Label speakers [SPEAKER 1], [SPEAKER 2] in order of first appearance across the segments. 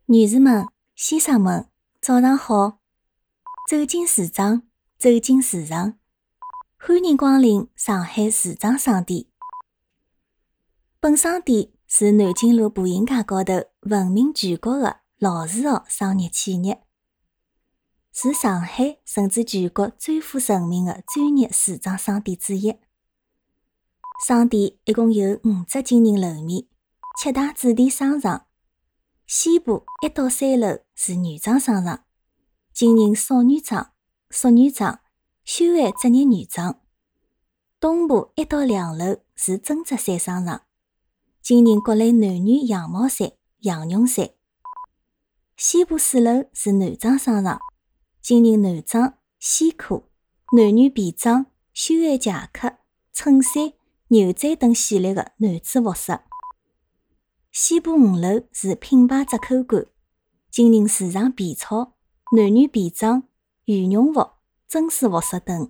[SPEAKER 1] 女士们、先生们，早上好！走进市场，走进市场，欢迎光临上海市场商店。本商店是南京路步行街高头闻名全国的老字号商业企业，是上海甚至全国最负盛名的专业市场商店之一。商店一共有5只经营楼面，7大主题商场。西部1到3楼是女装商场，经营少女装、淑女装、休闲职业女装。东部1到2楼是针织衫商场，经营各类男女羊毛衫、羊绒衫。西部4楼是男装商场，经营男装、西裤、男女便装、休闲夹克、衬衫、牛仔等系列的男子服饰。西部5楼是品牌折扣馆，经营时尚皮草、男女便装、羽绒服、真丝服饰等。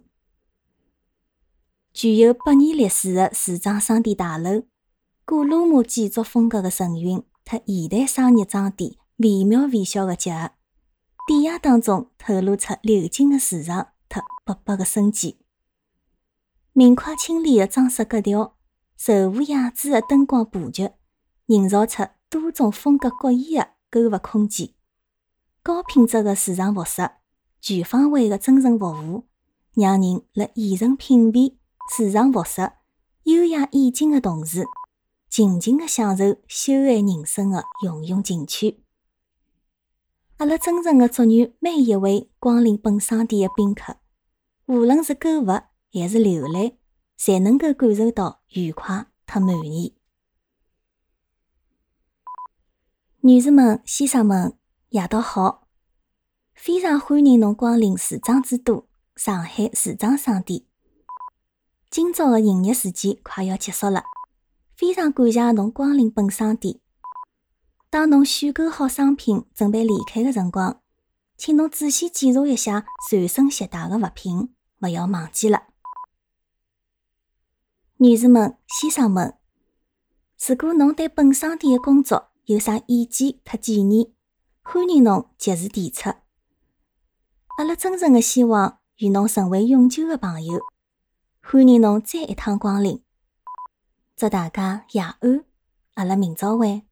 [SPEAKER 1] 具有100年历史的市场商店大楼，古罗马建筑风格的承运和现代商业装点惟妙惟肖的结合，典雅当中透露出流金的时尚和勃勃的生机。明快清丽的装饰格调，柔和雅致的灯光布局，营造出多种风格各异的购物空间。高品质的时尚服饰，全方位的真诚服务，让人辣眼神品味时尚服饰优雅意境的同时，尽情地享受休闲人生的涌涌情趣。阿拉真诚地祝愿每一位光临本商店的宾客，无论是购物还是浏览，侪能够感受到愉快和满意。女士们、先生们，夜到好！非常欢迎侬光临市长之都上海市场商店。今朝的营业时间快要结束了，非常感谢侬光临本商店。当侬选购好商品准备离开的辰光，请侬仔细检查一下随身携带的物品，不要忘记了。女士们、先生们，如果侬对本商店的工作有啥意见和建议，欢迎侬及时提出。阿拉真诚的希望与侬成为永久的朋友，欢迎侬再一趟光临。祝大家夜安，阿拉明朝会。